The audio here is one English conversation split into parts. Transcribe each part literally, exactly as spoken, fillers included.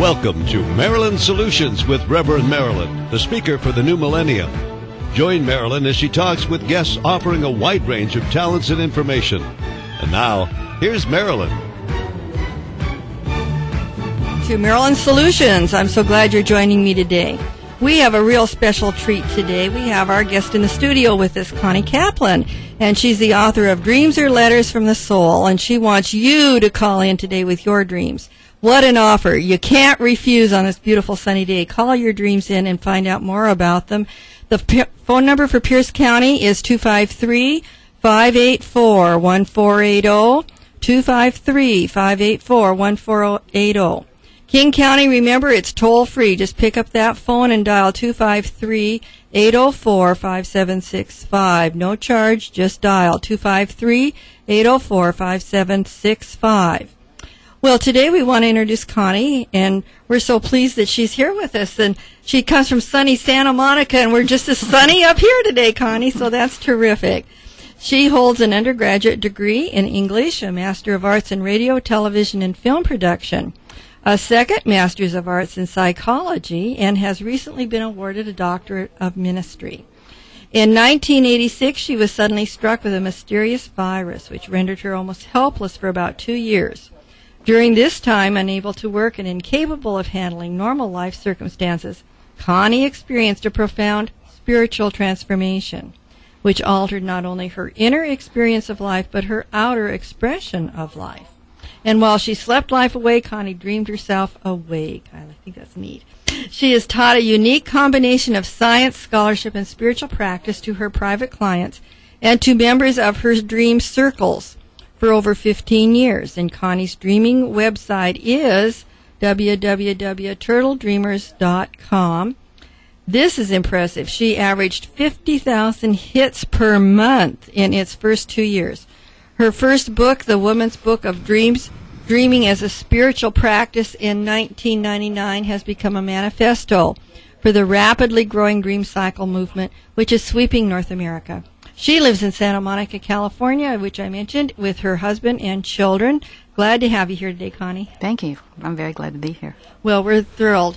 Welcome to Marilyn Solutions with Reverend Marilyn, the speaker for the new millennium. Join Marilyn as she talks with guests offering a wide range of talents and information. And now, here's Marilyn. To Marilyn Solutions. I'm so glad you're joining me today. We have a real special treat today. We have our guest in the studio with us, Connie Kaplan, and she's the author of Dreams Are Letters from the Soul, and she wants you to call in today with your dreams. What an offer. You can't refuse on this beautiful sunny day. Call your dreams in and find out more about them. The p- phone number for Pierce County is two five three, five eight four, one four eight zero, two five three, five eight four, one four eight zero. King County, remember, it's toll-free. Just pick up that phone and dial two five three, eight zero four, five seven six five. No charge, just dial two five three, eight zero four, five seven six five. Well, today we want to introduce Connie, and we're so pleased that she's here with us. And she comes from sunny Santa Monica, and we're just as sunny up here today, Connie, so that's terrific. She holds an undergraduate degree in English, a Master of Arts in Radio, Television, and Film Production, a second Master's of Arts in Psychology, and has recently been awarded a Doctorate of Ministry. In nineteen eighty-six, she was suddenly struck with a mysterious virus, which rendered her almost helpless for about two years. During this time, unable to work and incapable of handling normal life circumstances, Connie experienced a profound spiritual transformation, which altered not only her inner experience of life, but her outer expression of life. And while she slept life away, Connie dreamed herself awake. I think that's neat. She has taught a unique combination of science, scholarship, and spiritual practice to her private clients and to members of her dream circles for over fifteen years. And Connie's dreaming website is w w w dot turtle dreamers dot com. This is impressive. She averaged fifty thousand hits per month in its first two years. Her first book, The Woman's Book of Dreams, Dreaming as a Spiritual Practice, in nineteen ninety-nine, has become a manifesto for the rapidly growing Dream Cycle movement, which is sweeping North America. She lives in Santa Monica, California, which I mentioned, with her husband and children. Glad to have you here today, Connie. Thank you. I'm very glad to be here. Well, we're thrilled.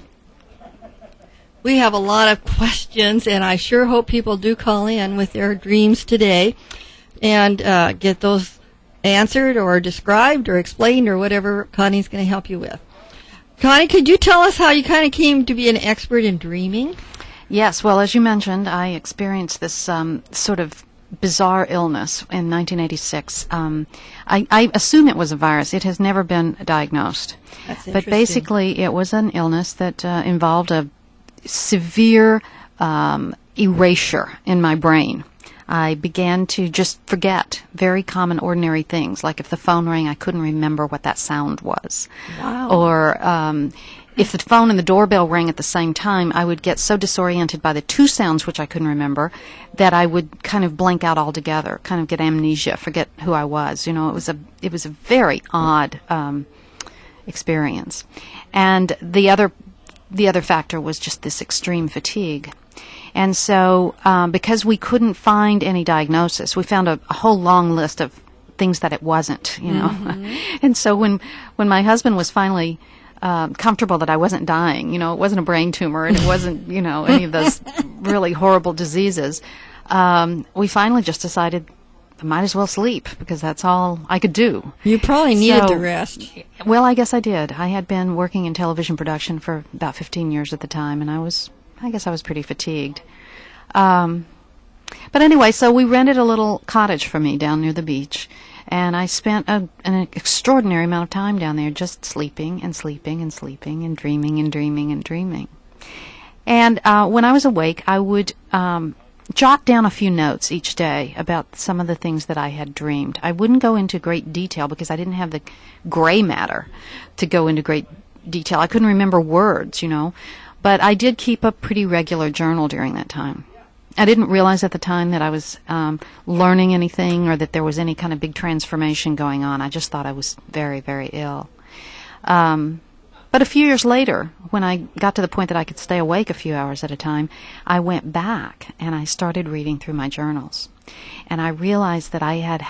We have a lot of questions, and I sure hope people do call in with their dreams today and uh, get those answered or described or explained or whatever Connie's going to help you with. Connie, could you tell us how you kind of came to be an expert in dreaming? Yes. Well, as you mentioned, I experienced this um, sort of bizarre illness in nineteen eighty-six. Um, I, I assume it was a virus. It has never been diagnosed. That's but basically, it was an illness that uh, involved a severe um, erasure in my brain. I began to just forget very common, ordinary things, like if the phone rang, I couldn't remember what that sound was. Wow. Or um, if the phone and the doorbell rang at the same time, I would get so disoriented by the two sounds, which I couldn't remember, that I would kind of blank out altogether, kind of get amnesia, forget who I was. You know, it was a it was a very odd um, experience. And the other the other factor was just this extreme fatigue. And so, um, because we couldn't find any diagnosis, we found a, a whole long list of things that it wasn't, you know. Mm-hmm. And so when when my husband was finally um, comfortable that I wasn't dying, you know, it wasn't a brain tumor and it wasn't, you know, any of those really horrible diseases, um, we finally just decided I might as well sleep because that's all I could do. You probably needed so, the rest. Well, I guess I did. I had been working in television production for about fifteen years at the time, and I was, I guess I was pretty fatigued. Um, but anyway, so we rented a little cottage for me down near the beach, and I spent a, an extraordinary amount of time down there just sleeping and sleeping and sleeping and dreaming and dreaming and dreaming. And uh, when I was awake, I would um, jot down a few notes each day about some of the things that I had dreamed. I wouldn't go into great detail because I didn't have the gray matter to go into great detail. I couldn't remember words, you know, but I did keep a pretty regular journal during that time. I didn't realize at the time that I was um, learning anything or that there was any kind of big transformation going on. I just thought I was very, very ill. Um, but a few years later, when I got to the point that I could stay awake a few hours at a time, I went back and I started reading through my journals. And I realized that I had had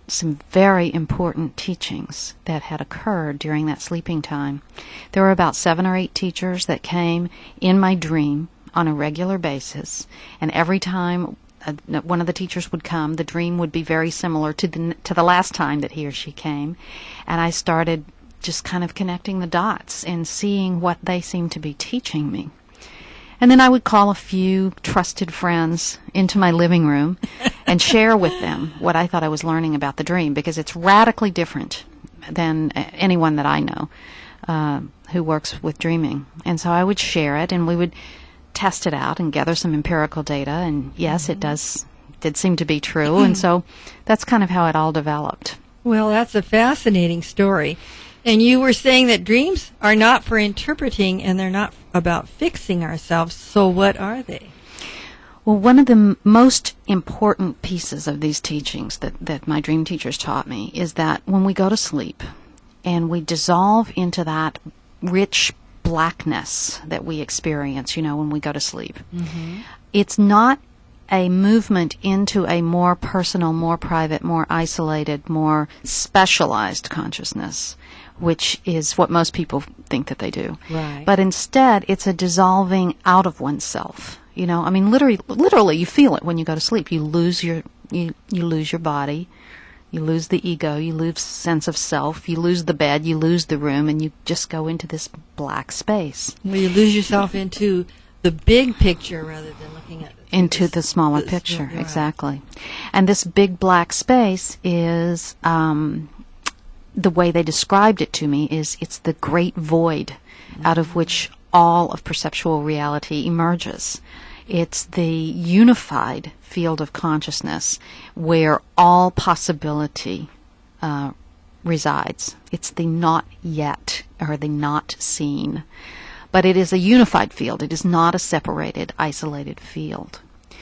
some very important teachings that had occurred during that sleeping time. There were about seven or eight teachers that came in my dream on a regular basis, and every time uh, one of the teachers would come, the dream would be very similar to the to the last time that he or she came, and I started just kind of connecting the dots and seeing what they seemed to be teaching me. And then I would call a few trusted friends into my living room and share with them what I thought I was learning about the dream, because it's radically different than anyone that I know uh, who works with dreaming. And so I would share it, and we would test it out and gather some empirical data, and yes, it does did seem to be true, and so that's kind of how it all developed. Well, that's a fascinating story. And you were saying that dreams are not for interpreting, and they're not about fixing ourselves. So what are they? Well, one of the m- most important pieces of these teachings that, that my dream teachers taught me is that when we go to sleep and we dissolve into that rich blackness that we experience, you know, when we go to sleep, mm-hmm. it's not a movement into a more personal, more private, more isolated, more specialized consciousness, which is what most people think that they do. Right. But instead, it's a dissolving out of oneself. You know, I mean, literally, literally, you feel it when you go to sleep. You lose your, you, you lose your body, you lose the ego, you lose sense of self, you lose the bed, you lose the room, and you just go into this black space. Well, you lose yourself into the big picture rather than looking at into this, the smaller this, picture, right. Exactly. And this big black space is. Um, The way they described it to me is it's the great void mm-hmm. out of which all of perceptual reality emerges. It's the unified field of consciousness where all possibility uh, resides. It's the not yet, or the not seen. But it is a unified field. It is not a separated, isolated field.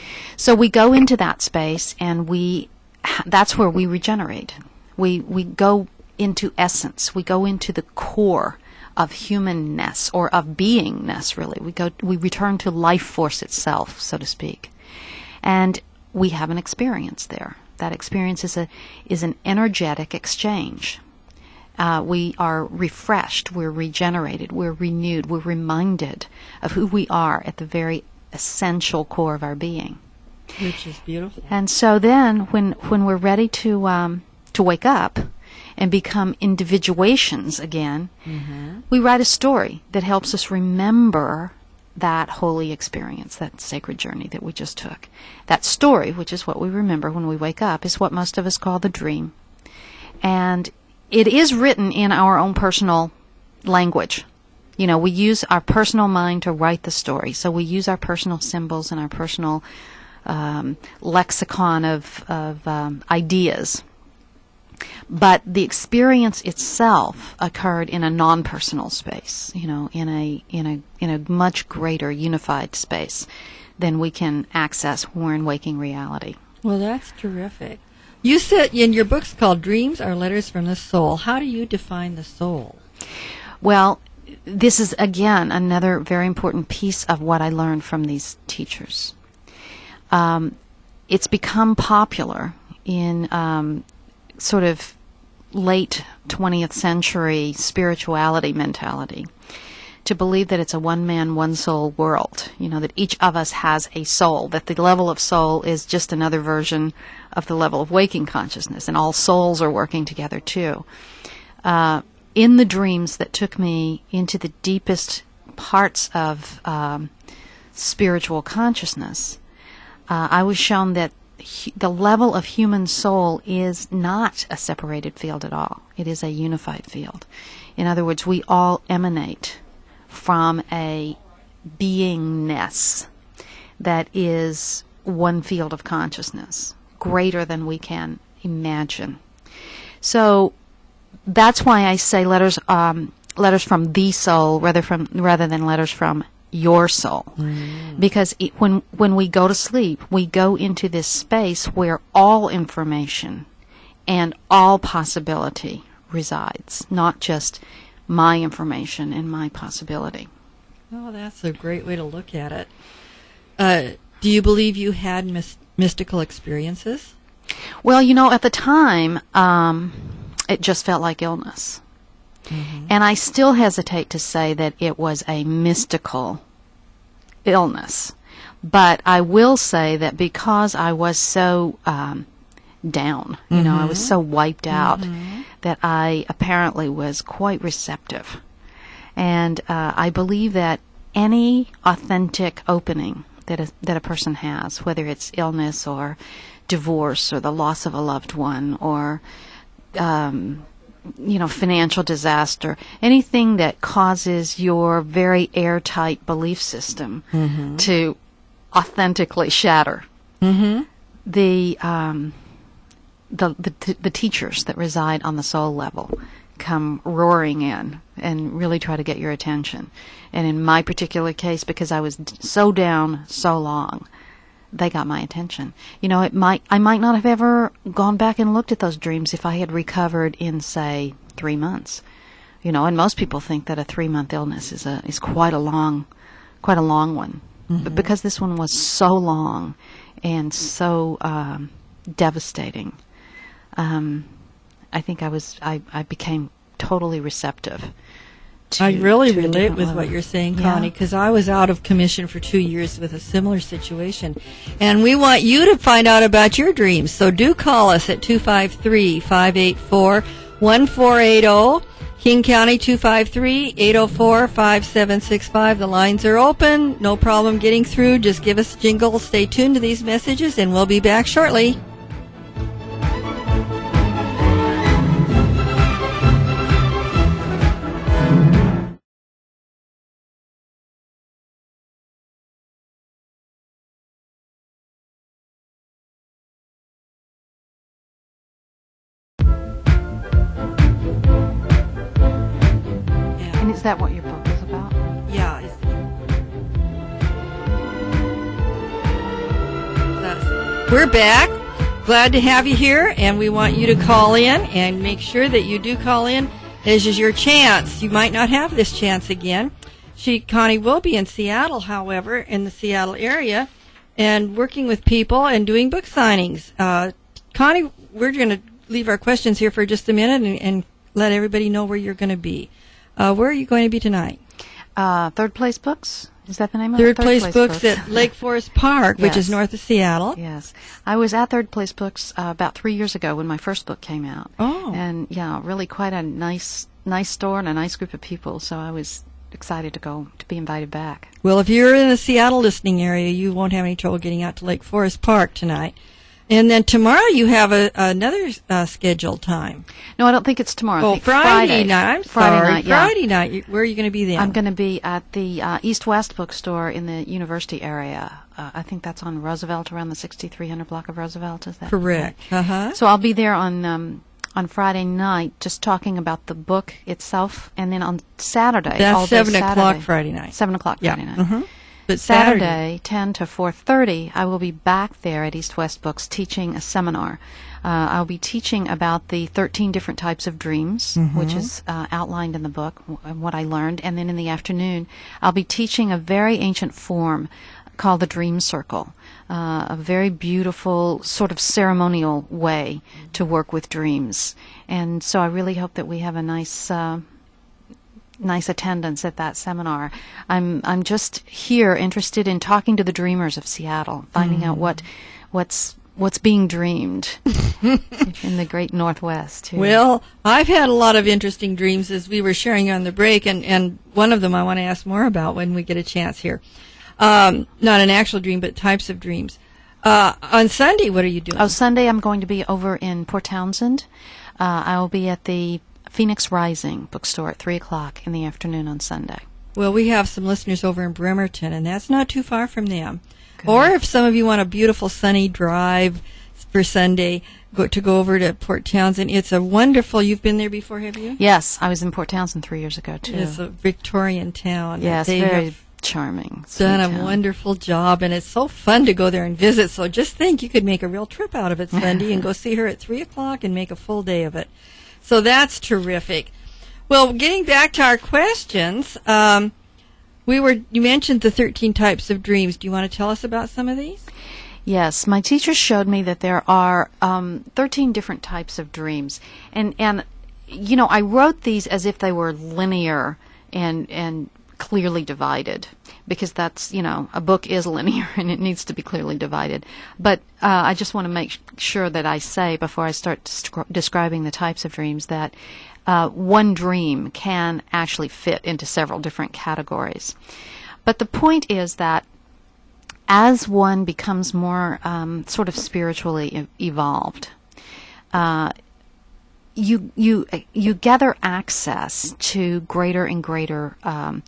So we go into that space, and we that's where we regenerate. We we go into essence. We go into the core of humanness, or of beingness, really. We go, we return to life force itself, so to speak. And we have an experience there. That experience is a is an energetic exchange. Uh, we are refreshed, we're regenerated, we're renewed, we're reminded of who we are at the very essential core of our being. Which is beautiful. And so then, when when we're ready to um, to wake up and become individuations again, mm-hmm. we write a story that helps us remember that holy experience, that sacred journey that we just took. That story, which is what we remember when we wake up, is what most of us call the dream. And it is written in our own personal language. You know, we use our personal mind to write the story. So we use our personal symbols and our personal um, lexicon of, of um, ideas. But the experience itself occurred in a non-personal space, you know, in a in a in a much greater unified space than we can access when we're in waking reality. Well, that's terrific. You said in your book's called Dreams Are Letters from the Soul. How do you define the soul? Well, this is, again, another very important piece of what I learned from these teachers. Um, it's become popular in um, sort of late twentieth century spirituality mentality to believe that it's a one-man, one-soul world, you know, that each of us has a soul, that the level of soul is just another version of the level of waking consciousness, and all souls are working together too. Uh, in the dreams that took me into the deepest parts of um, spiritual consciousness, uh, I was shown that hu- the level of human soul is not a separated field at all. It is a unified field. In other words, we all emanate from a beingness that is one field of consciousness, greater than we can imagine. So that's why I say letters um, letters from the soul rather from rather than letters from your soul. Mm. Because it, when when we go to sleep, we go into this space where all information and all possibility resides, not just my information and my possibility. Oh, that's a great way to look at it. Uh, do you believe you had mis- mystical experiences? Well, you know, at the time, um, it just felt like illness. Mm-hmm. And I still hesitate to say that it was a mystical illness. But I will say that because I was so um, down, you mm-hmm. know, I was so wiped out, mm-hmm. that I apparently was quite receptive. And uh, I believe that any authentic opening that a, that a person has, whether it's illness or divorce or the loss of a loved one or, um, you know, financial disaster, anything that causes your very airtight belief system mm-hmm. to authentically shatter, mm-hmm. the, um, the the t- the teachers that reside on the soul level come roaring in and really try to get your attention. And in my particular case, because I was d- so down so long, they got my attention. You know, it might I might not have ever gone back and looked at those dreams if I had recovered in, say, three months. You know, and most people think that a three-month illness is a is quite a long, quite a long one. Mm-hmm. But because this one was so long and so um, devastating, um, I think I was I, I became totally receptive. To, I really to relate with level. what you're saying, Connie, because yeah. I was out of commission for two years with a similar situation. And we want you to find out about your dreams. So do call us at two five three, five eight four, one four eight zero, King County two five three, eight zero four, five seven six five. The lines are open. No problem getting through. Just give us a jingle. Stay tuned to these messages, and we'll be back shortly. Is that what your book is about? Yeah. It's, that's, we're back. Glad to have you here, and we want you to call in and make sure that you do call in. This is your chance. You might not have this chance again. She, Connie, will be in Seattle, however, in the Seattle area, and working with people and doing book signings. Uh, Connie, we're going to leave our questions here for just a minute and, and let everybody know where you're going to be. Uh, where are you going to be tonight? Uh, Third Place Books. Is that the name Third of it? Third Place, Place Books, Books at Lake Forest Park, yes. which is north of Seattle. Yes. I was at Third Place Books uh, about three years ago when my first book came out. Oh. And, yeah, really quite a nice nice store and a nice group of people, so I was excited to go, to be invited back. Well, if you're in the Seattle listening area, you won't have any trouble getting out to Lake Forest Park tonight. And then tomorrow you have a, another uh, scheduled time. No, I don't think it's tomorrow. Oh, I think Friday, Friday night. I'm Friday sorry. night, yeah. Friday night. You, where are you going to be then? I'm going to be at the uh, East West bookstore in the university area. Uh, I think that's on Roosevelt, around the sixty-three hundred block of Roosevelt. Is that correct? Right? Uh-huh. So I'll be there on um, on Friday night, just talking about the book itself, and then on Saturday, that's all day seven Saturday, o'clock Friday night. Seven o'clock yeah. Friday night. Mm-hmm. But Saturday, Saturday, ten to four thirty, I will be back there at East West Books teaching a seminar. Uh, I'll be teaching about the thirteen different types of dreams, mm-hmm. which is uh, outlined in the book, w- what I learned. And then in the afternoon, I'll be teaching a very ancient form called the Dream Circle, uh, a very beautiful sort of ceremonial way to work with dreams. And so I really hope that we have a nice... Uh, nice attendance at that seminar. I'm I'm just here interested in talking to the dreamers of Seattle, finding mm. out what what's what's being dreamed in the great Northwest. Too. Well, I've had a lot of interesting dreams as we were sharing on the break, and, and one of them I want to ask more about when we get a chance here. Um, not an actual dream, but types of dreams. Uh, on Sunday, what are you doing? Oh, Sunday I'm going to be over in Port Townsend. Uh, I will be at the Phoenix Rising bookstore at three o'clock in the afternoon on Sunday. Well, we have some listeners over in Bremerton, and that's not too far from them. Good. Or if some of you want a beautiful sunny drive for Sunday, go to go over to Port Townsend. It's a wonderful, you've been there before, have you? Yes, I was in Port Townsend three years ago, too. It's a Victorian town. Yes, they very have charming. Done a town. wonderful job, and it's so fun to go there and visit. So just think you could make a real trip out of it Sunday and go see her at three o'clock and make a full day of it. So that's terrific. Well, getting back to our questions, um, we were you mentioned the thirteen types of dreams. Do you want to tell us about some of these? Yes, my teacher showed me that there are um, thirteen different types of dreams, and and you know I wrote these as if they were linear and and clearly divided, because that's, you know, a book is linear and it needs to be clearly divided. But uh, I just want to make sure that I say before I start descri- describing the types of dreams that uh, one dream can actually fit into several different categories. But the point is that as one becomes more um, sort of spiritually e- evolved, uh, you you you gather access to greater and greater um,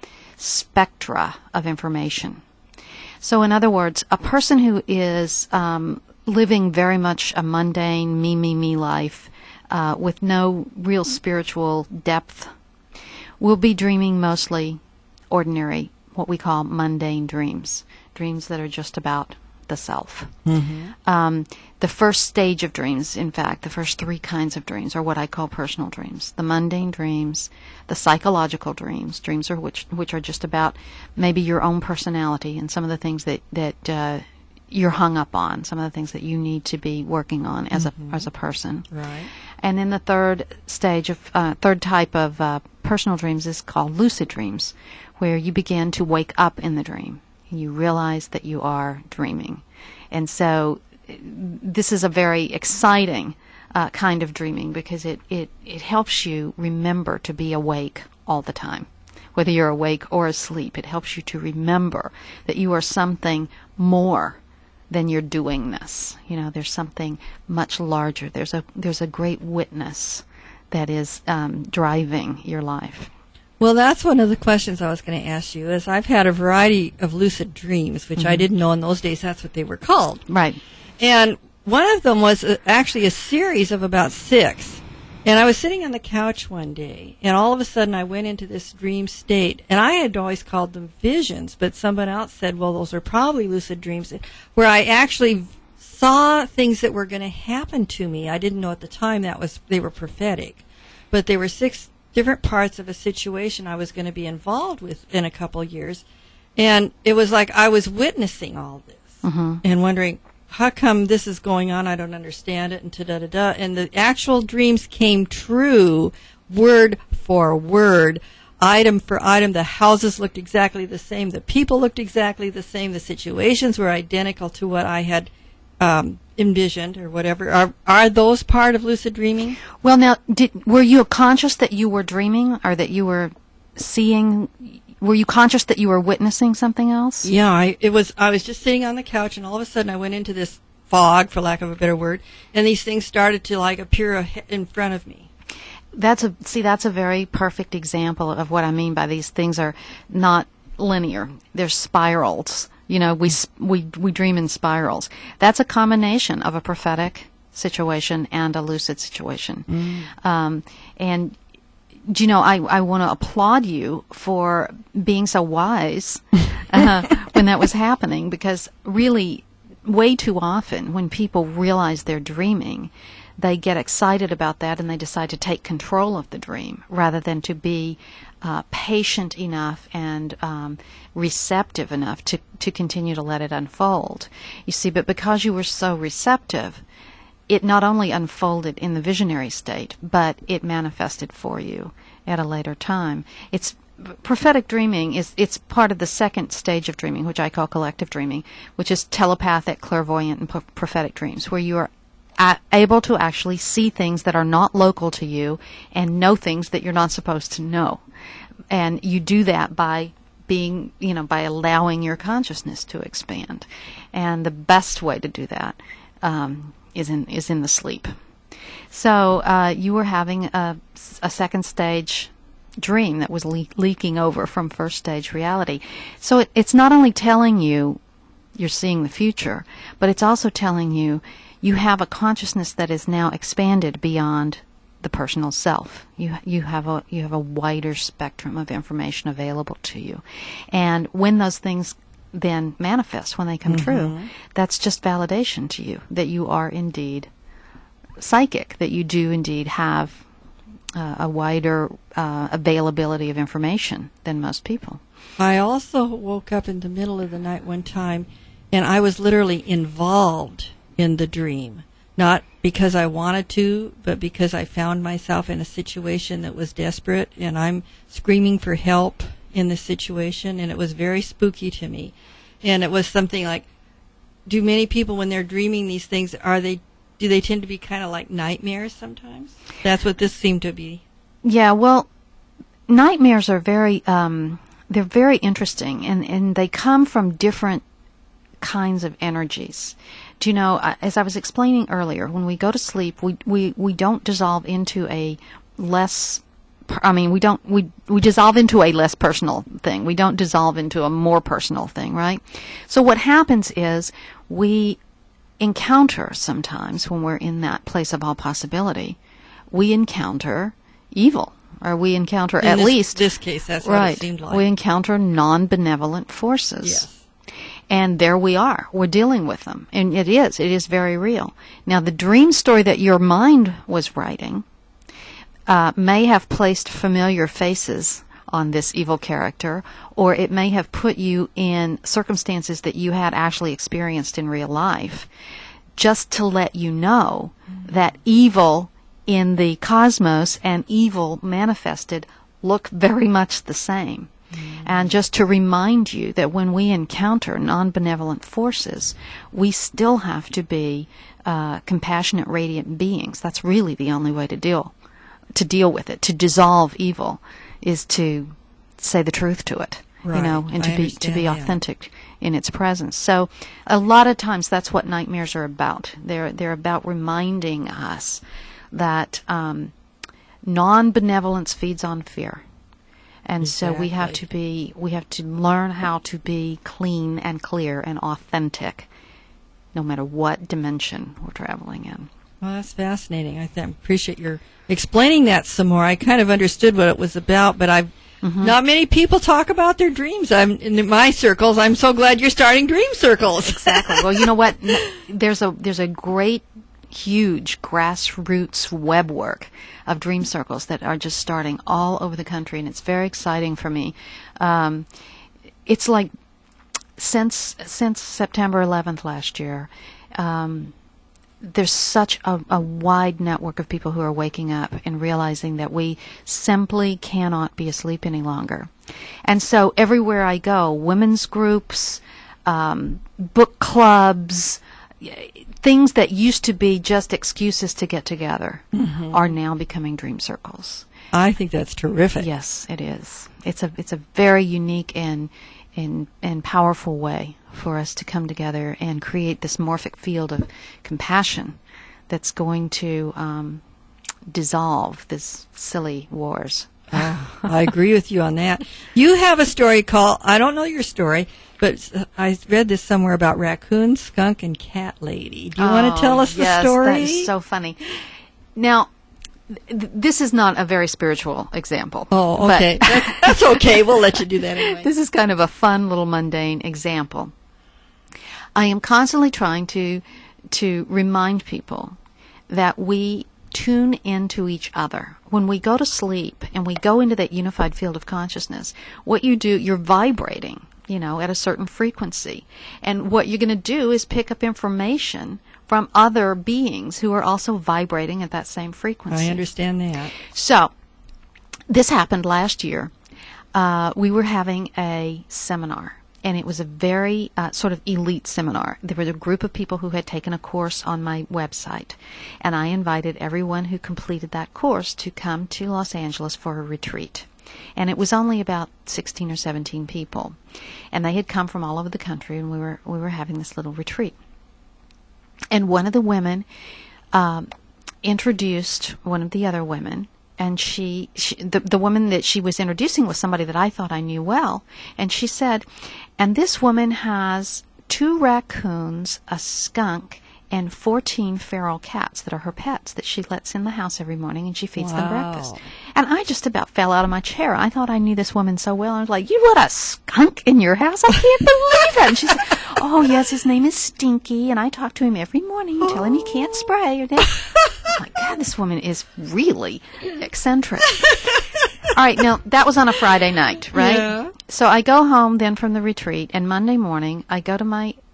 spectra of information. So, in other words, a person who is um, living very much a mundane me me me life uh, with no real spiritual depth will be dreaming mostly ordinary, what we call mundane dreams, dreams that are just about the self. Mm-hmm. Um, the first stage of dreams, in fact, the first three kinds of dreams are what I call personal dreams. The mundane dreams, the psychological dreams, dreams are which which are just about maybe your own personality and some of the things that, that uh, you're hung up on, some of the things that you need to be working on as mm-hmm. a as a person. Right. And then the third stage of, uh, third type of uh, personal dreams is called lucid dreams, where you begin to wake up in the dream. You realize that you are dreaming. And so this is a very exciting uh, kind of dreaming because it, it, it helps you remember to be awake all the time. Whether you're awake or asleep, it helps you to remember that you are something more than your doingness. You know, there's something much larger. There's a there's a great witness that is um, driving your life. Well, that's one of the questions I was going to ask you, is I've had a variety of lucid dreams, which mm-hmm. I didn't know in those days that's what they were called. Right. And one of them was uh, actually a series of about six. And I was sitting on the couch one day, and all of a sudden I went into this dream state. And I had always called them visions, but someone else said, well, those are probably lucid dreams, where I actually saw things that were going to happen to me. I didn't know at the time that was they were prophetic. But they were six different parts of a situation I was going to be involved with in a couple of years. And it was like I was witnessing all this mm-hmm. and wondering, how come this is going on? I don't understand it, and da-da-da-da. And the actual dreams came true, word for word, item for item. The houses looked exactly the same. The people looked exactly the same. The situations were identical to what I had um, envisioned or whatever. Are are those part of lucid dreaming? Well, now, did, were you conscious that you were dreaming or that you were seeing? Were you conscious that you were witnessing something else? Yeah, I, it was. I was just sitting on the couch, and all of a sudden, I went into this fog, for lack of a better word, and these things started to like appear in front of me. That's a see. That's a very perfect example of what I mean by these things are not linear. They're spirals. You know, we we we dream in spirals. That's a combination of a prophetic situation and a lucid situation, mm. um, and. Do you know, I, I want to applaud you for being so wise uh, when that was happening, because really, way too often when people realize they're dreaming, they get excited about that and they decide to take control of the dream rather than to be uh, patient enough and um, receptive enough to, to continue to let it unfold. You see, but because you were so receptive, it not only unfolded in the visionary state, but it manifested for you at a later time. It's prophetic dreaming is it's part of the second stage of dreaming, which I call collective dreaming, which is telepathic, clairvoyant, and pro- prophetic dreams, where you are a- able to actually see things that are not local to you and know things that you're not supposed to know. And you do that by being, you know, by allowing your consciousness to expand. And the best way to do that um, is in is in the sleep. So uh, you were having a, a second stage dream that was le- leaking over from first stage reality. So it, it's not only telling you you're seeing the future, but it's also telling you you have a consciousness that is now expanded beyond the personal self. You you have a you have a wider spectrum of information available to you, and when those things then manifest, when they come mm-hmm. true, that's just validation to you that you are indeed psychic, that you do indeed have uh, a wider uh, availability of information than most people. I also woke up in the middle of the night one time, and I was literally involved in the dream. Not because I wanted to, but because I found myself in a situation that was desperate, and I'm screaming for help in the situation, and it was very spooky to me. And it was something like, do many people, when they're dreaming these things, are they, do they tend to be kind of like nightmares sometimes? That's what this seemed to be. Yeah, well, nightmares are very, um, they're very interesting, and, and they come from different kinds of energies. Do you know, as I was explaining earlier, when we go to sleep, we, we, we don't dissolve into a less, I mean, we don't, we, we dissolve into a less personal thing. We don't dissolve into a more personal thing, right? So what happens is we encounter sometimes, when we're in that place of all possibility, we encounter evil, or we encounter in at this, least, this case, that's right, what it seemed like. we encounter non-benevolent forces. Yes. And there we are. We're dealing with them. And it is. It is very real. Now, the dream story that your mind was writing uh, may have placed familiar faces on this evil character, or it may have put you in circumstances that you had actually experienced in real life, just to let you know mm-hmm. that evil in the cosmos and evil manifested look very much the same. Mm-hmm. And just to remind you that when we encounter non-benevolent forces, we still have to be uh, compassionate, radiant beings. That's really the only way to deal to deal with it. To dissolve evil is to say the truth to it, right. you know, and to I be to be that. authentic in its presence. So, a lot of times that's what nightmares are about. They're they're about reminding us that um, non-benevolence feeds on fear. And exactly. so we have to be, we have to learn how to be clean and clear and authentic, no matter what dimension we're traveling in. Well, that's fascinating. I th- appreciate your explaining that some more. I kind of understood what it was about, but I've mm-hmm. not many people talk about their dreams. I'm in my circles. I'm so glad you're starting dream circles. Exactly. Well, you know what? There's a there's a great, huge grassroots web work of dream circles that are just starting all over the country, and it's very exciting for me. Um, it's like since since September eleventh last year, um, there's such a, a wide network of people who are waking up and realizing that we simply cannot be asleep any longer. And so everywhere I go, women's groups, um, book clubs, things that used to be just excuses to get together mm-hmm. are now becoming dream circles. I think that's terrific. Yes, it is. It's a it's a very unique and and and powerful way for us to come together and create this morphic field of compassion that's going to um, dissolve this silly wars. Oh, I agree with you on that. You have a story called, I don't know your story, but I read this somewhere about raccoon, skunk, and cat lady. Do you oh, want to tell us yes, the story? That is so funny. Now, th- this is not a very spiritual example. Oh, okay. that's, that's okay. We'll let you do that anyway. This is kind of a fun little mundane example. I am constantly trying to to remind people that we tune into each other. When we go to sleep and we go into that unified field of consciousness, what you do, you're vibrating, you know, at a certain frequency. And what you're going to do is pick up information from other beings who are also vibrating at that same frequency. I understand that. So, this happened last year. Uh, we were having a seminar. And it was a very uh, sort of elite seminar. There was a group of people who had taken a course on my website. And I invited everyone who completed that course to come to Los Angeles for a retreat. And it was only about sixteen or seventeen people. And they had come from all over the country, and we were we were having this little retreat. And one of the women um, introduced one of the other women. And she, she the, the woman that she was introducing was somebody that I thought I knew well. And she said, and this woman has two raccoons, a skunk, and fourteen feral cats that are her pets that she lets in the house every morning, and she feeds wow. them breakfast. And I just about fell out of my chair. I thought I knew this woman so well. I was like, you let a skunk in your house? I can't believe it. And she said, oh, yes, his name is Stinky, and I talk to him every morning and tell him he can't spray. Or oh, my God, this woman is really eccentric. All right, now, that was on a Friday night, right? Yeah. So I go home then from the retreat, and Monday morning I go to my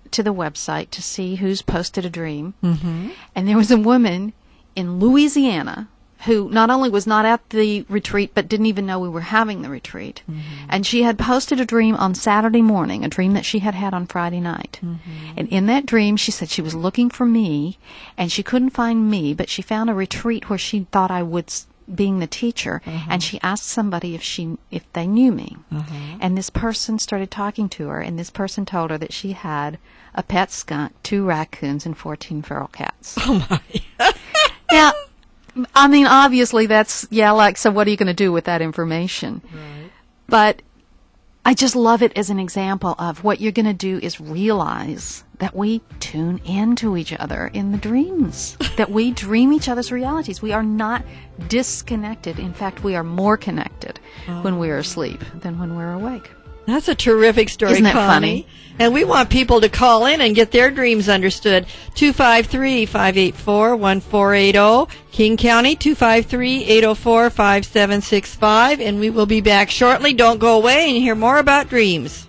to the website to see who's posted a dream. Mm-hmm. And there was a woman in Louisiana who not only was not at the retreat, but didn't even know we were having the retreat. Mm-hmm. And she had posted a dream on Saturday morning, a dream that she had had on Friday night. Mm-hmm. And in that dream, she said she was looking for me, and she couldn't find me, but she found a retreat where she thought I would, being the teacher, Mm-hmm. and she asked somebody if she if they knew me. Mm-hmm. And this person started talking to her, and this person told her that she had a pet skunk, two raccoons, and fourteen feral cats. Oh, my. Now, I mean, obviously that's, yeah, like, so what are you going to do with that information? Right. But I just love it as an example of what you're going to do is realize that we tune into each other in the dreams, that we dream each other's realities. We are not disconnected. In fact, we are more connected Oh. when we are asleep than when we're awake. That's a terrific story, Isn't that Connie. funny? And we want people to call in and get their dreams understood. two five three, five eight four, one four eight zero, King County, two five three, eight zero four, five seven six five. And we will be back shortly. Don't go away and hear more about dreams.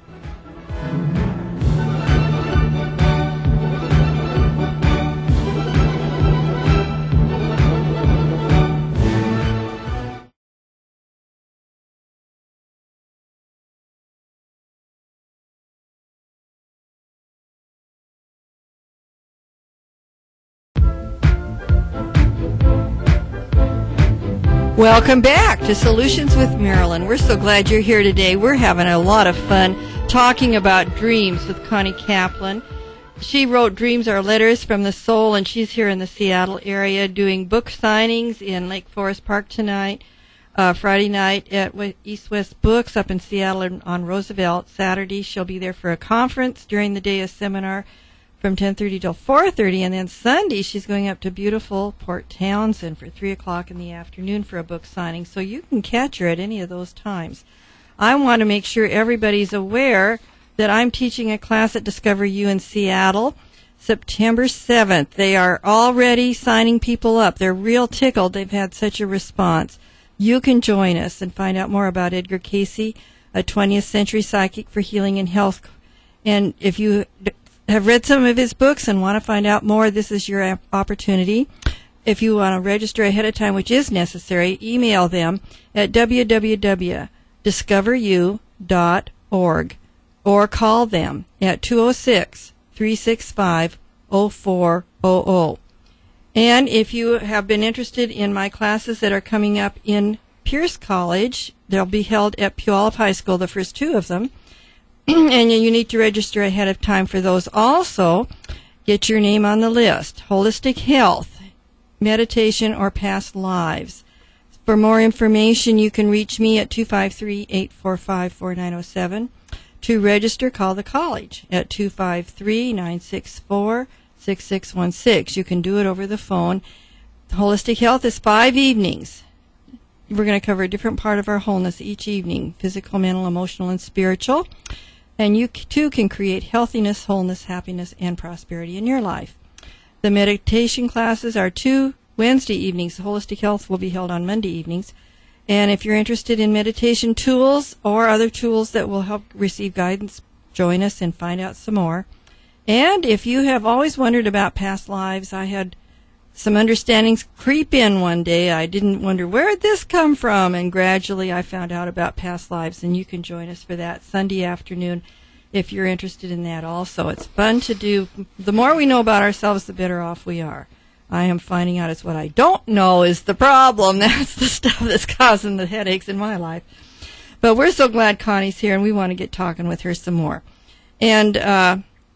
Welcome back to Solutions with Marilyn. We're so glad you're here today. We're having a lot of fun talking about dreams with Connie Kaplan. She wrote Dreams Are Letters from the Soul, and she's here in the Seattle area doing book signings in Lake Forest Park tonight, uh, Friday night at East West Books up in Seattle on Roosevelt. Saturday she'll be there for a conference. During the day a seminar from ten thirty till four thirty, and then Sunday she's going up to beautiful Port Townsend for three o'clock in the afternoon for a book signing, so you can catch her at any of those times. I want to make sure everybody's aware that I'm teaching a class at Discover You in Seattle September seventh. They are already signing people up. They're real tickled they've had such a response. You can join us and find out more about Edgar Cayce, a twentieth century psychic for healing and health. And if you have read some of his books and want to find out more, this is your opportunity. If you want to register ahead of time, which is necessary, email them at w w w dot discover you dot org or call them at two oh six, three six five, oh four oh oh. And if you have been interested in my classes that are coming up in Pierce College, they'll be held at Puyallup High School, the first two of them. And you need to register ahead of time for those. Also, get your name on the list. Holistic Health, Meditation, or Past Lives. For more information, you can reach me at two five three, eight four five, four nine zero seven. To register, call the college at two five three, nine six four, six six one six. You can do it over the phone. Holistic Health is five evenings. We're going to cover a different part of our wholeness each evening, physical, mental, emotional, and spiritual. And you too can create healthiness, wholeness, happiness, and prosperity in your life. The meditation classes are two Wednesday evenings. Holistic Health will be held on Monday evenings. And if you're interested in meditation tools or other tools that will help receive guidance, join us and find out some more. And if you have always wondered about past lives, I had some understandings creep in one day. I didn't wonder, where did this come from? And gradually I found out about past lives, and you can join us for that Sunday afternoon if you're interested in that also. It's fun to do. The more we know about ourselves, the better off we are. I am finding out it's what I don't know is the problem. That's the stuff that's causing the headaches in my life. But we're so glad Connie's here, and we want to get talking with her some more. And uh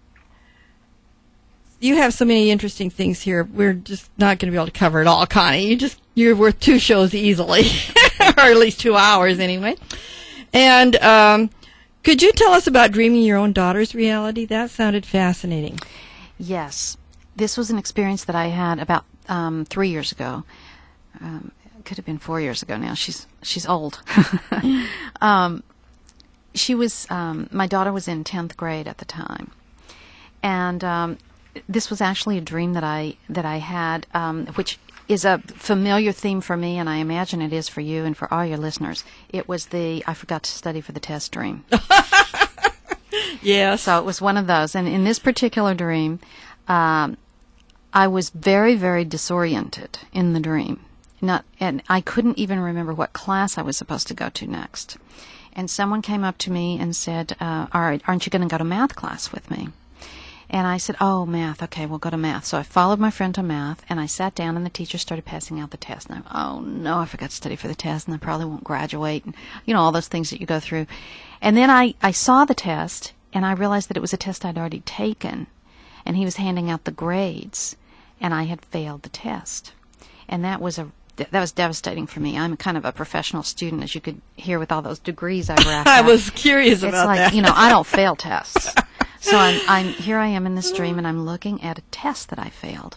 you have so many interesting things here. We're just not going to be able to cover it all, Connie. You just, you're worth two shows easily, or at least two hours anyway. And um, could you tell us about dreaming your own daughter's reality? That sounded fascinating. Yes. This was an experience that I had about um, three years ago. Um, it could have been four years ago now. She's she's old. um, she was, um, my daughter was in tenth grade at the time. And um, this was actually a dream that I that I had, um, which is a familiar theme for me, and I imagine it is for you and for all your listeners. It was the I forgot to study for the test dream. Yes. So it was one of those. And in this particular dream, um, I was very, very disoriented in the dream. Not, and I couldn't even remember what class I was supposed to go to next. And someone came up to me and said, uh, all right, aren't you going to go to math class with me? And I said, oh, math, okay, we'll go to math. So I followed my friend to math, and I sat down, and the teacher started passing out the test. And I, oh, no, I forgot to study for the test, and I probably won't graduate, and, you know, all those things that you go through. And then I, I saw the test, and I realized that it was a test I'd already taken, and he was handing out the grades, and I had failed the test. And that was a that was devastating for me. I'm kind of a professional student, as you could hear with all those degrees I racked I up. was curious it's about like, that. you know, I don't fail tests. So I'm, I'm here I am in this dream, and I'm looking at a test that I failed.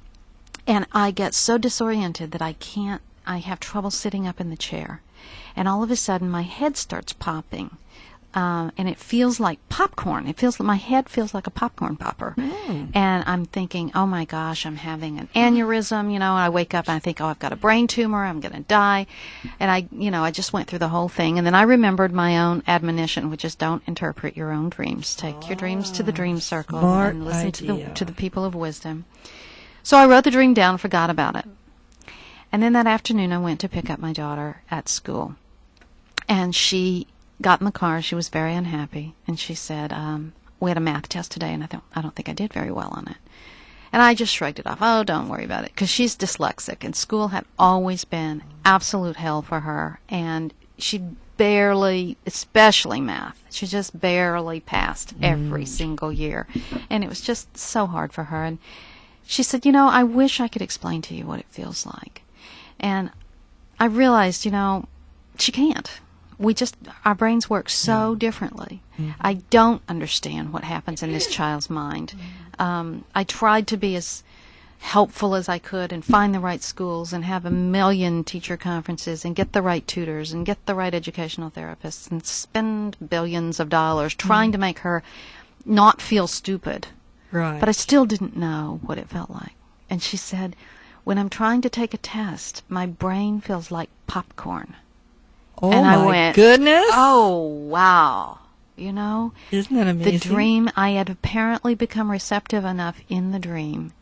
And I get so disoriented that I can't, I have trouble sitting up in the chair. And all of a sudden, my head starts popping. Uh, and it feels like popcorn. It feels like my head feels like a popcorn popper. Mm. And I'm thinking, oh my gosh, I'm having an aneurysm. You know, I wake up and I think, oh, I've got a brain tumor. I'm going to die. And I, you know, I just went through the whole thing. And then I remembered my own admonition, which is don't interpret your own dreams. Take oh, your dreams to the dream circle smart and listen idea. to the to the people of wisdom. So I wrote the dream down, forgot about it. And then that afternoon, I went to pick up my daughter at school, and she got in the car. She was very unhappy, and she said, um, we had a math test today, and I thought, I don't think I did very well on it. And I just shrugged it off. Oh, don't worry about it, because she's dyslexic, and school had always been absolute hell for her, and she barely, especially math, she just barely passed every mm. single year, and it was just so hard for her. And she said, you know, I wish I could explain to you what it feels like. And I realized, you know, she can't. We just, our brains work so yeah. differently. Mm-hmm. I don't understand what happens in this child's mind. Um, I tried to be as helpful as I could and find the right schools and have a million teacher conferences and get the right tutors and get the right educational therapists and spend billions of dollars trying mm-hmm. to make her not feel stupid. Right. But I still didn't know what it felt like. And she said, when I'm trying to take a test, my brain feels like popcorn. Oh, and I my went, goodness. Oh, wow. You know? Isn't that amazing? The dream, I had apparently become receptive enough in the dream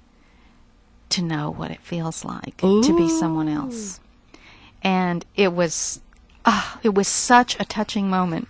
to know what it feels like Ooh. to be someone else. And it was, ah, it was such a touching moment.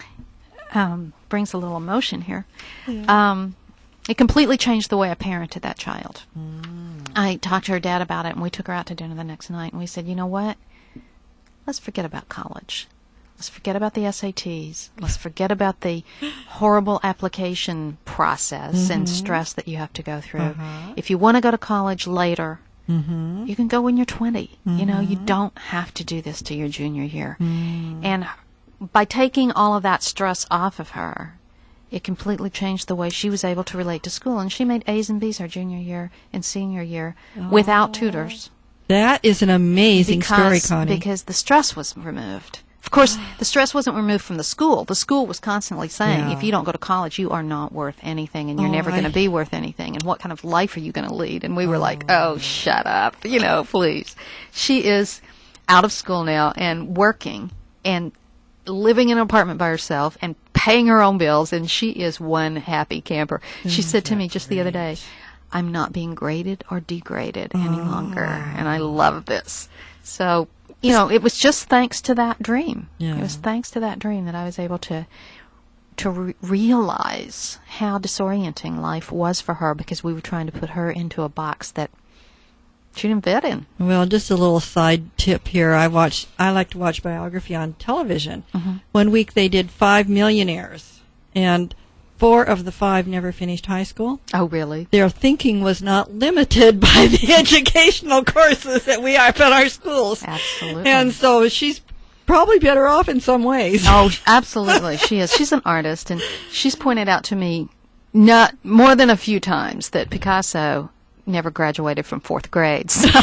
Um, brings a little emotion here. Yeah. Um, it completely changed the way I parented that child. Mm. I talked to her dad about it, and we took her out to dinner the next night, and we said, you know what? Let's forget about college. Let's forget about the S A Ts. Let's forget about the horrible application process mm-hmm. and stress that you have to go through. Uh-huh. If you want to go to college later, mm-hmm. you can go when you're twenty. Mm-hmm. You know, you don't have to do this to your junior year. Mm. And by taking all of that stress off of her, it completely changed the way she was able to relate to school. And she made A's and B's her junior year and senior year oh. without tutors. That is an amazing because, story, Connie. Because the stress was removed. Of course, the stress wasn't removed from the school. The school was constantly saying, yeah. if you don't go to college, you are not worth anything, and you're oh, never going to be worth anything, and what kind of life are you going to lead? And we were oh. like, oh, shut up, you know, please. She is out of school now and working and living in an apartment by herself and paying her own bills, and she is one happy camper. She Isn't said to me just great? the other day, I'm not being graded or degraded any oh. longer, and I love this. So, you know, it was just thanks to that dream. Yeah. It was thanks to that dream that I was able to to re- realize how disorienting life was for her, because we were trying to put her into a box that she didn't fit in. Well, just a little side tip here. I watch. I like to watch biography on television. Mm-hmm. One week they did five millionaires, and four of the five never finished high school. Oh, really? Their thinking was not limited by the educational courses that we have at our schools. Absolutely. And so she's probably better off in some ways. Oh, absolutely. She is. She's an artist, and she's pointed out to me not more than a few times that Picasso never graduated from fourth grade. So.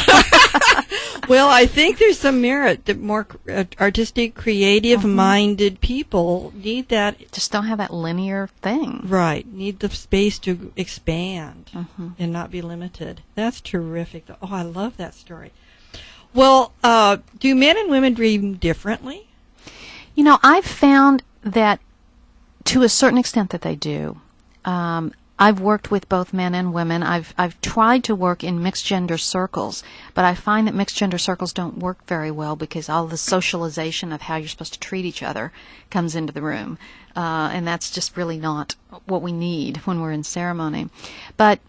Well, I think there's some merit that more artistic, creative-minded mm-hmm. people need that. Just don't have that linear thing. Right. Need the space to expand mm-hmm. and not be limited. That's terrific. Oh, I love that story. Well, uh, do men and women dream differently? You know, I've found that to a certain extent that they do. Um, I've worked with both men and women. I've I've tried to work in mixed gender circles, but I find that mixed gender circles don't work very well because all the socialization of how you're supposed to treat each other comes into the room, uh, and that's just really not what we need when we're in ceremony. But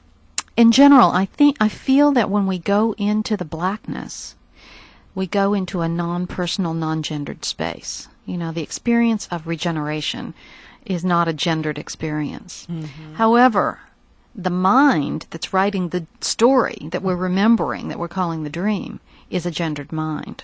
in general, I think I feel that when we go into the blackness, we go into a non-personal, non-gendered space. You know, the experience of regeneration is not a gendered experience. Mm-hmm. However, the mind that's writing the story that we're remembering, that we're calling the dream, is a gendered mind.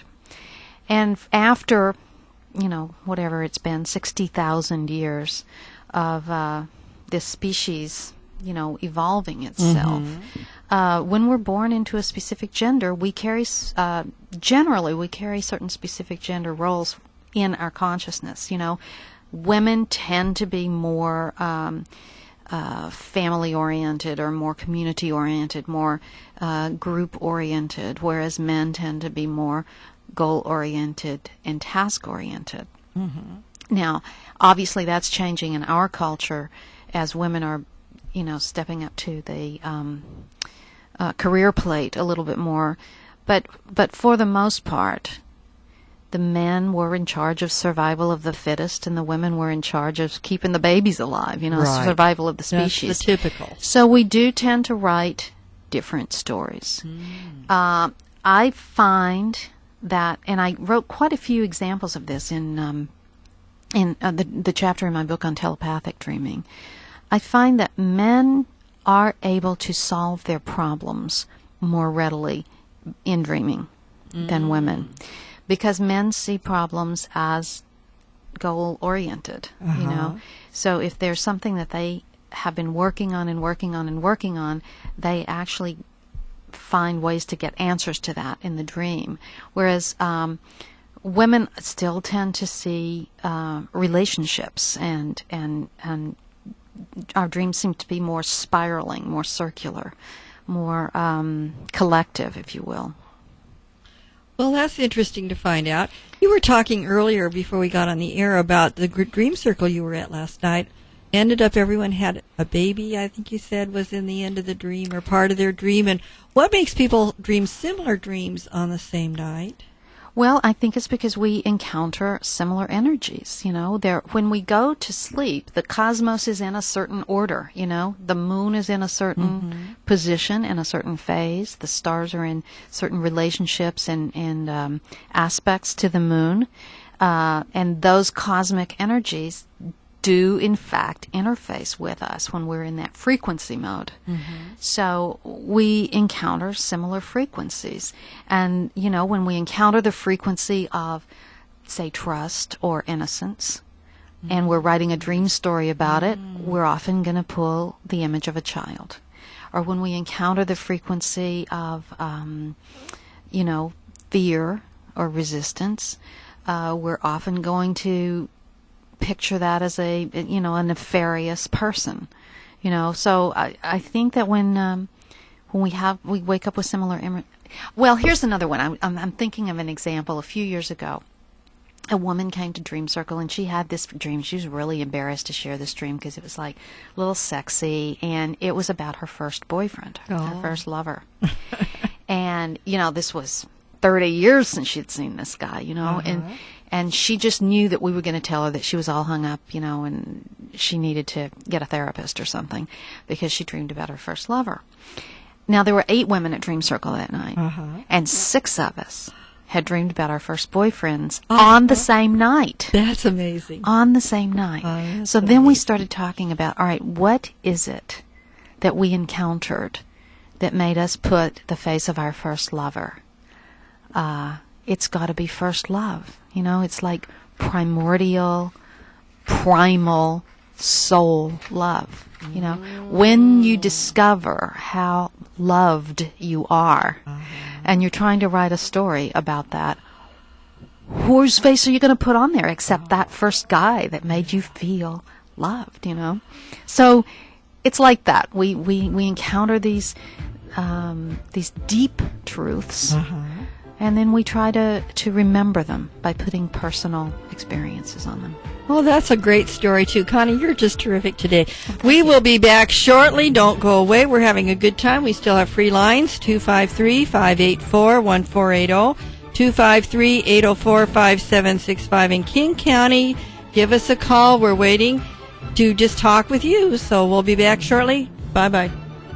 And after, you know, whatever it's been, sixty thousand years of uh, this species, you know, evolving itself, mm-hmm. uh, when we're born into a specific gender, we carry, uh, generally, we carry certain specific gender roles in our consciousness, you know. Women tend to be more um, uh, family-oriented or more community-oriented, more uh, group-oriented, whereas men tend to be more goal-oriented and task-oriented. Mm-hmm. Now, obviously that's changing in our culture as women are, you know, stepping up to the um, uh, career plate a little bit more. But but for the most part, the men were in charge of survival of the fittest, and the women were in charge of keeping the babies alive, you know, right. survival of the species. That's the typical. So we do tend to write different stories. Mm. Uh, I find that, and I wrote quite a few examples of this in um, in uh, the, the chapter in my book on telepathic dreaming. I find that men are able to solve their problems more readily in dreaming mm. than women. Because men see problems as goal-oriented, uh-huh. you know. So if there's something that they have been working on and working on and working on, they actually find ways to get answers to that in the dream. Whereas um, women still tend to see uh, relationships, and and and our dreams seem to be more spiraling, more circular, more um, collective, if you will. Well, that's interesting to find out. You were talking earlier before we got on the air about the dream circle you were at last night. Ended up everyone had a baby, I think you said, was in the end of the dream or part of their dream. And what makes people dream similar dreams on the same night? Well, I think it's because we encounter similar energies, you know. There, when we go to sleep, the cosmos is in a certain order, you know. The moon is in a certain mm-hmm. position, in a certain phase. The stars are in certain relationships and, and um, aspects to the moon. Uh, and those cosmic energies do, in fact, interface with us when we're in that frequency mode. Mm-hmm. So we encounter similar frequencies. And, you know, when we encounter the frequency of, say, trust or innocence, mm-hmm. and we're writing a dream story about it, mm-hmm. we're often going to pull the image of a child. Or when we encounter the frequency of, um, you know, fear or resistance, uh, we're often going to picture that as a, you know, a nefarious person, you know. So I, I think that when um, when we have we wake up with similar Im- well, here's another one. I'm, I'm I'm thinking of an example. A few years ago, a woman came to Dream Circle and she had this dream. She was really embarrassed to share this dream because it was like a little sexy, and it was about her first boyfriend, oh. her first lover. And you know, this was thirty years since she'd seen this guy, you know, uh-huh. and and she just knew that we were going to tell her that she was all hung up, you know, and she needed to get a therapist or something because she dreamed about her first lover. Now, there were eight women at Dream Circle that night, uh-huh. and six of us had dreamed about our first boyfriends uh-huh. on the same night. That's amazing. On the same night. Oh, so amazing. Then we started talking about, all right, what is it that we encountered that made us put the face of our first lover? Uh, it's got to be first love. You know, it's like primordial, primal soul love. You know, when you discover how loved you are, uh-huh. and you're trying to write a story about that, whose face are you going to put on there except that first guy that made you feel loved, you know? So it's like that. We, we, we encounter these, um, these deep truths. Uh-huh. And then we try to, to remember them by putting personal experiences on them. Oh, that's a great story, too. Connie, you're just terrific today. We will be back shortly. Don't go away. We're having a good time. We still have free lines, two five three, five eight four, one four eight zero, two five three, eight zero four, five seven six five in King County. Give us a call. We're waiting to just talk with you. So we'll be back shortly. Bye-bye.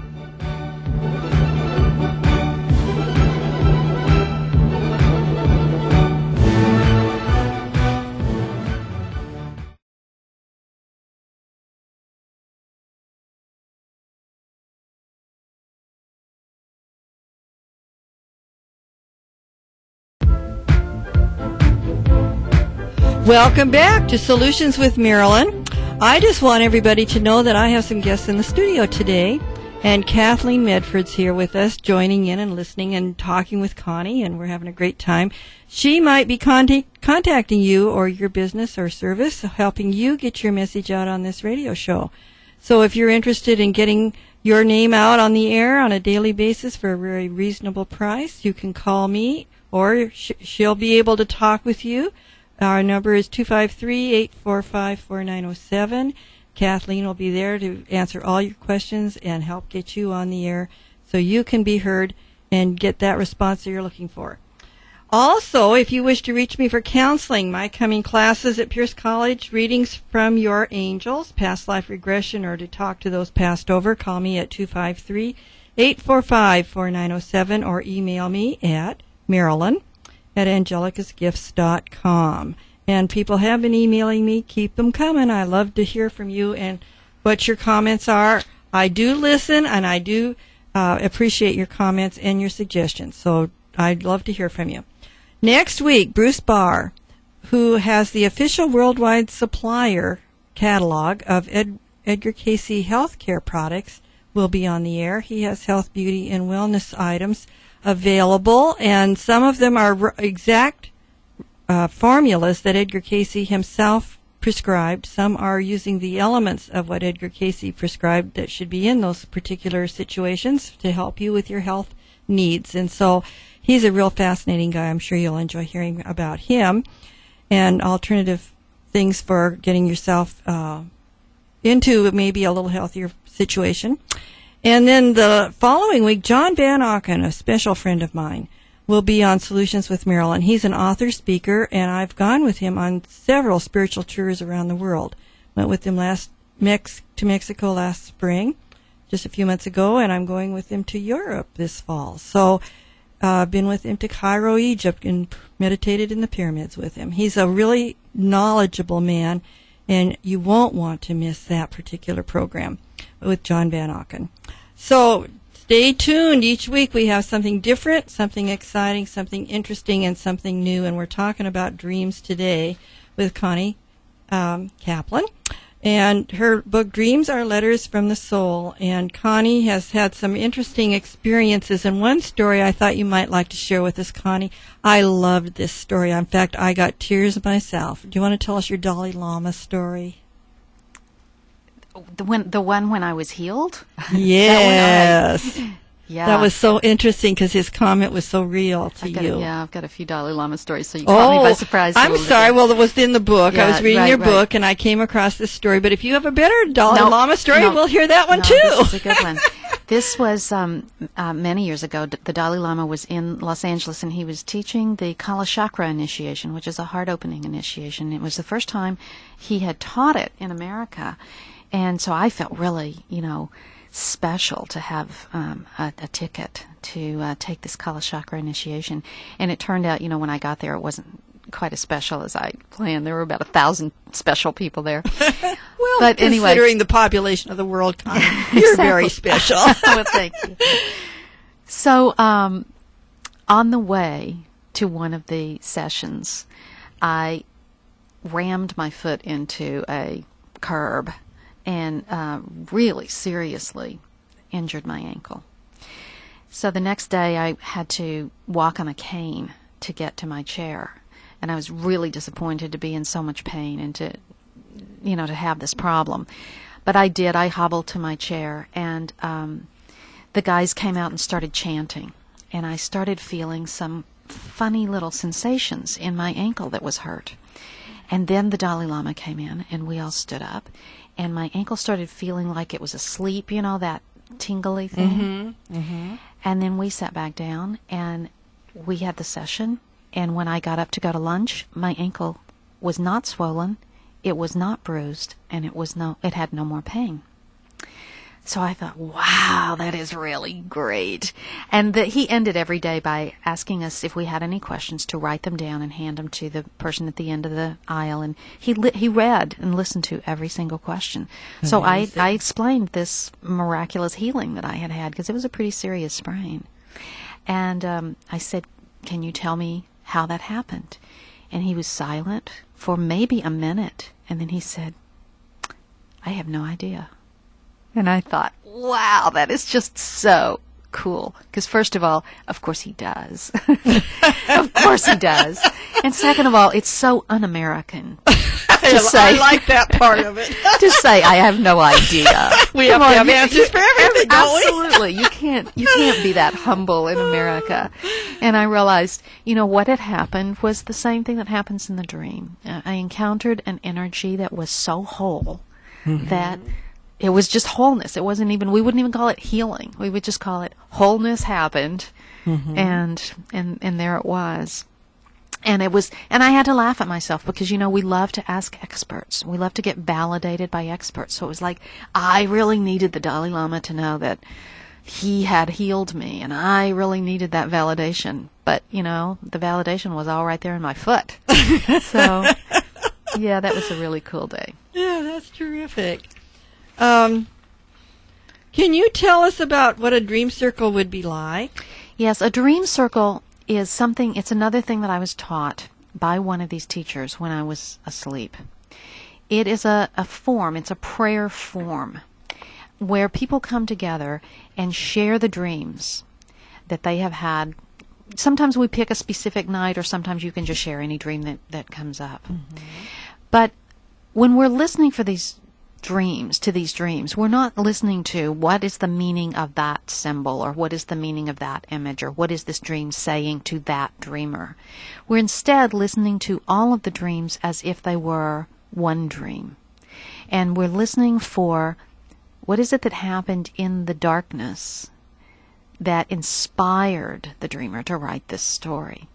Welcome back to Solutions with Marilyn. I just want everybody to know that I have some guests in the studio today, and Kathleen Medford's here with us, joining in and listening and talking with Connie, and we're having a great time. She might be contact- contacting you or your business or service, helping you get your message out on this radio show. So if you're interested in getting your name out on the air on a daily basis for a very reasonable price, you can call me, or sh- she'll be able to talk with you. Our number is two five three, eight four five, four nine zero seven. Kathleen will be there to answer all your questions and help get you on the air so you can be heard and get that response that you're looking for. Also, if you wish to reach me for counseling, my coming classes at Pierce College, readings from your angels, past life regression, or to talk to those passed over, call me at two five three, eight four five, four nine zero seven or email me at Marilyn at angelicas gifts dot com. And people have been emailing me. Keep them coming. I love to hear from you and what your comments are. I do listen, and I do uh, appreciate your comments and your suggestions. So I'd love to hear from you. Next week, Bruce Barr, who has the official worldwide supplier catalog of Ed, Edgar Cayce healthcare products, will be on the air. He has health, beauty, and wellness items available, and some of them are r- exact uh, formulas that Edgar Cayce himself prescribed. Some are using the elements of what Edgar Cayce prescribed that should be in those particular situations to help you with your health needs. And so he's a real fascinating guy. I'm sure you'll enjoy hearing about him and alternative things for getting yourself uh, into maybe a little healthier situation. And then the following week, John Van Auken, a special friend of mine, will be on Solutions with Marilyn. He's an author, speaker, and I've gone with him on several spiritual tours around the world. Went with him last Mex- to Mexico last spring, just a few months ago, and I'm going with him to Europe this fall. So uh, I've been with him to Cairo, Egypt, and meditated in the pyramids with him. He's a really knowledgeable man, and you won't want to miss that particular program with John Van Auken. So stay tuned. Each week we have something different, something exciting, something interesting, and something new. And we're talking about dreams today with Connie um, Kaplan. And her book, Dreams Are Letters from the Soul. And Connie has had some interesting experiences. And one story I thought you might like to share with us, Connie. I loved this story. In fact, I got tears myself. Do you want to tell us your Dalai Lama story? The one, the one when I was healed? Yes. that I, yeah. That was so interesting because his comment was so real to I've got you. A, yeah, I've got a few Dalai Lama stories, so you caught oh, me by surprise. I'm sorry. Well, it was in the book. Yeah, I was reading right, your right. book, and I came across this story. But if you have a better Dalai no, Lama story, no, we'll hear that one no, too. This is a good one. This was um, uh, many years ago. D- the Dalai Lama was in Los Angeles, and he was teaching the Kala Chakra initiation, which is a heart-opening initiation. It was the first time he had taught it in America. And so I felt really, you know, special to have um, a, a ticket to uh, take this Kala Chakra initiation. And it turned out, you know, when I got there, it wasn't quite as special as I planned. There were about a thousand special people there. well, but anyway, considering the population of the world, Connie, you're exactly. very special. Well, thank you. So um, on the way to one of the sessions, I rammed my foot into a curb and uh, really seriously injured my ankle. So the next day I had to walk on a cane to get to my chair. And I was really disappointed to be in so much pain and to, you know, to have this problem. But I did. I hobbled to my chair, and um, the guys came out and started chanting. And I started feeling some funny little sensations in my ankle that was hurt. And then the Dalai Lama came in, and we all stood up, and my ankle started feeling like it was asleep, you know, that tingly thing. Mm-hmm. Mm-hmm. And then we sat back down, and we had the session, and when I got up to go to lunch, my ankle was not swollen, it was not bruised, and it was no, it had no more pain. So I thought, wow, that is really great. And the, he ended every day by asking us if we had any questions to write them down and hand them to the person at the end of the aisle. And he li- he read and listened to every single question. So I, I explained this miraculous healing that I had had, because it was a pretty serious sprain. And um, I said, can you tell me how that happened? And he was silent for maybe a minute. And then he said, I have no idea. And I thought, wow, that is just so cool. Because first of all, of course he does. Of course he does. And second of all, it's so un-American to say. I like that part of it. To say, I have no idea. We have Come to on, have answers for everything, don't we? Absolutely. You can't, you can't be that humble in America. And I realized, you know, what had happened was the same thing that happens in the dream. Uh, I encountered an energy that was so whole mm-hmm. that it was just wholeness. It wasn't even, we wouldn't even call it healing. We would just call it wholeness happened. Mm-hmm. And, and, and there it was. And it was, and I had to laugh at myself because, you know, we love to ask experts. We love to get validated by experts. So it was like, I really needed the Dalai Lama to know that he had healed me, and I really needed that validation. But, you know, the validation was all right there in my foot. So, yeah, that was a really cool day. Yeah, that's terrific. Um, can you tell us about what a dream circle would be like? Yes, a dream circle is something, it's another thing that I was taught by one of these teachers when I was asleep. It is a, a form, it's a prayer form, where people come together and share the dreams that they have had. Sometimes we pick a specific night, or sometimes you can just share any dream that, that comes up. Mm-hmm. But when we're listening for these dreams, to these dreams, we're not listening to what is the meaning of that symbol, or what is the meaning of that image, or what is this dream saying to that dreamer. We're instead listening to all of the dreams as if they were one dream. And we're listening for what is it that happened in the darkness that inspired the dreamer to write this story.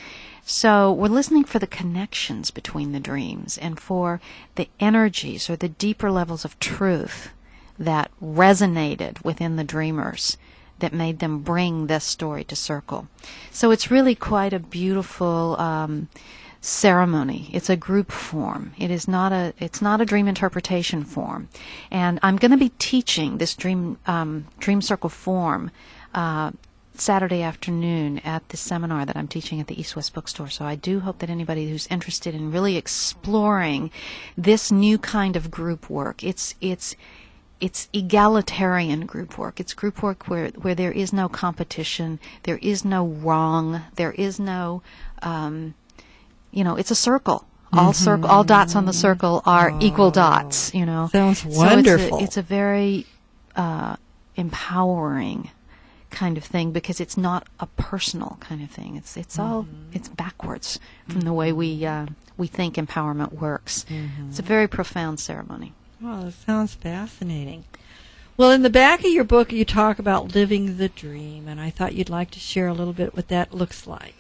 So we're listening for the connections between the dreams and for the energies or the deeper levels of truth that resonated within the dreamers that made them bring this story to circle. So it's really quite a beautiful um, ceremony. It's a group form. It is not a. It's not a dream interpretation form. And I'm going to be teaching this dream um, dream circle form Uh, Saturday afternoon at the seminar that I'm teaching at the East West Bookstore. So I do hope that anybody who's interested in really exploring this new kind of group work, it's it's it's egalitarian group work. It's group work where where there is no competition, there is no wrong, there is no, um, you know, it's a circle. All mm-hmm. circle, all dots on the circle are oh, equal dots. You know, sounds wonderful. So it's, a, it's a very uh, empowering kind of thing, because it's not a personal kind of thing. It's it's mm-hmm. all it's backwards from the way we uh, we think empowerment works. Mm-hmm. It's a very profound ceremony. Oh, that sounds fascinating. Well, in the back of your book, you talk about living the dream, and I thought you'd like to share a little bit what that looks like.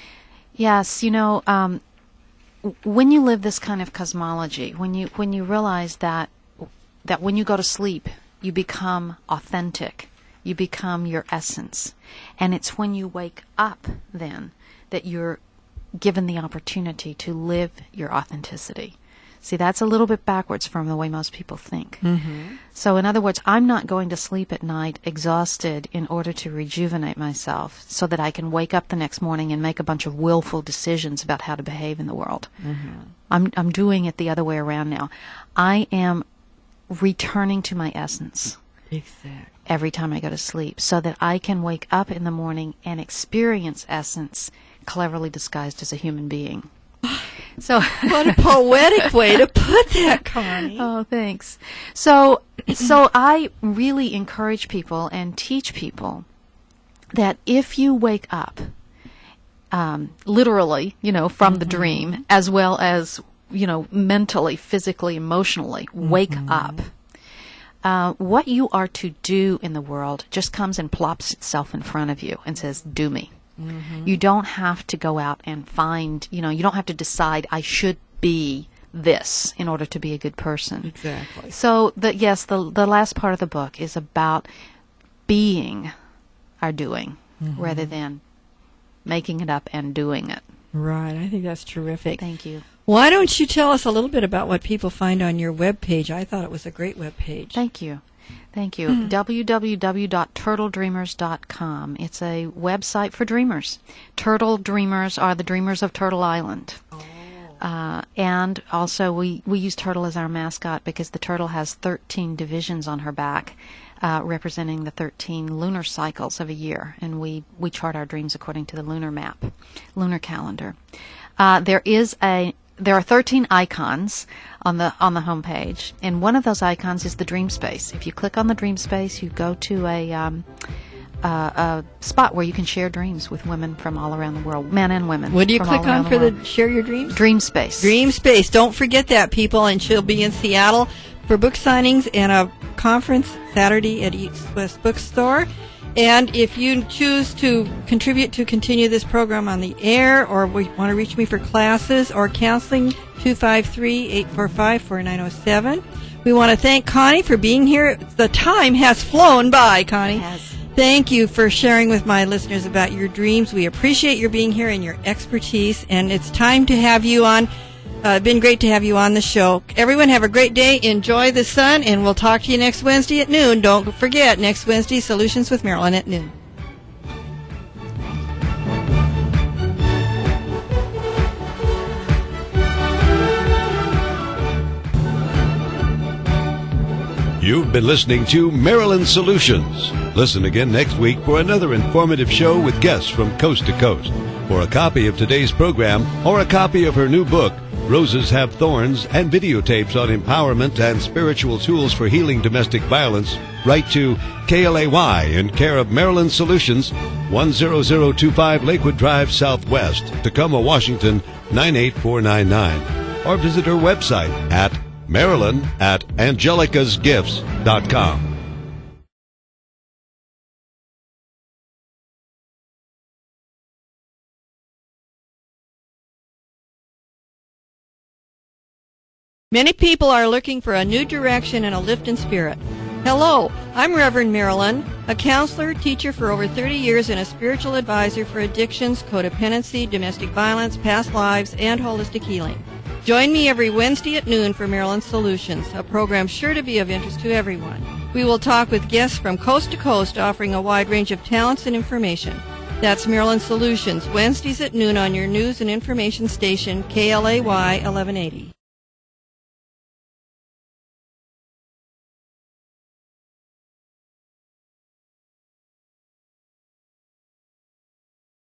Yes, you know, um, when you live this kind of cosmology, when you when you realize that that when you go to sleep, you become authentic. You become your essence. And it's when you wake up, then, that you're given the opportunity to live your authenticity. See, that's a little bit backwards from the way most people think. Mm-hmm. So, in other words, I'm not going to sleep at night exhausted in order to rejuvenate myself so that I can wake up the next morning and make a bunch of willful decisions about how to behave in the world. Mm-hmm. I'm, I'm doing it the other way around now. I am returning to my essence. Exactly. Every time I go to sleep, so that I can wake up in the morning and experience essence cleverly disguised as a human being. So what a poetic way to put that, Connie. Oh, thanks. So, so I really encourage people and teach people that if you wake up, um, literally, you know, from mm-hmm. the dream, as well as you know, mentally, physically, emotionally. Wake mm-hmm. up. Uh, what you are to do in the world just comes and plops itself in front of you and says, do me. Mm-hmm. You don't have to go out and find, you know, you don't have to decide I should be this in order to be a good person. Exactly. So, the, yes, the the last part of the book is about being our doing mm-hmm. rather than making it up and doing it. Right. I think that's terrific. Thank you. Why don't you tell us a little bit about what people find on your webpage? I thought it was a great webpage. Thank you. Thank you. Mm. w w w dot turtle dreamers dot com. It's a website for dreamers. Turtle Dreamers are the dreamers of Turtle Island. Oh. Uh, and also we, we use Turtle as our mascot because the turtle has thirteen divisions on her back, uh, representing the thirteen lunar cycles of a year. And we, we chart our dreams according to the lunar map, lunar calendar. Uh, there is a There are thirteen icons on the on the homepage, and one of those icons is the dream space. If you click on the dream space, you go to a, um, uh, a spot where you can share dreams with women from all around the world, men and women. What do you from click all around on for the, the Share Your Dreams? Dream space. Dream space. Don't forget that, people. And she'll be in Seattle for book signings and a conference Saturday at East West Bookstore. And if you choose to contribute to continue this program on the air, or we want to reach me for classes or counseling, two five three, eight four five, four nine zero seven. We want to thank Connie for being here. The time has flown by, Connie. It has. Thank you for sharing with my listeners about your dreams. We appreciate your being here and your expertise, and it's time to have you on. Uh, been great to have you on the show. Everyone have a great day. Enjoy the sun, and we'll talk to you next Wednesday at noon. Don't forget, next Wednesday, Solutions with Marilyn at noon. You've been listening to Marilyn Solutions. Listen again next week for another informative show with guests from coast to coast. For a copy of today's program or a copy of her new book, Roses Have Thorns, and videotapes on empowerment and spiritual tools for healing domestic violence, write to K L A Y in care of Marilyn Solutions, one zero zero two five Lakewood Drive Southwest, Tacoma, Washington, nine eight four nine nine. Or visit her website at Marilyn at angelicas gifts dot com. Many people are looking for a new direction and a lift in spirit. Hello, I'm Reverend Marilyn, a counselor, teacher for over thirty years and a spiritual advisor for addictions, codependency, domestic violence, past lives, and holistic healing. Join me every Wednesday at noon for Marilyn Solutions, a program sure to be of interest to everyone. We will talk with guests from coast to coast offering a wide range of talents and information. That's Marilyn Solutions, Wednesdays at noon on your news and information station, K L A Y eleven eighty.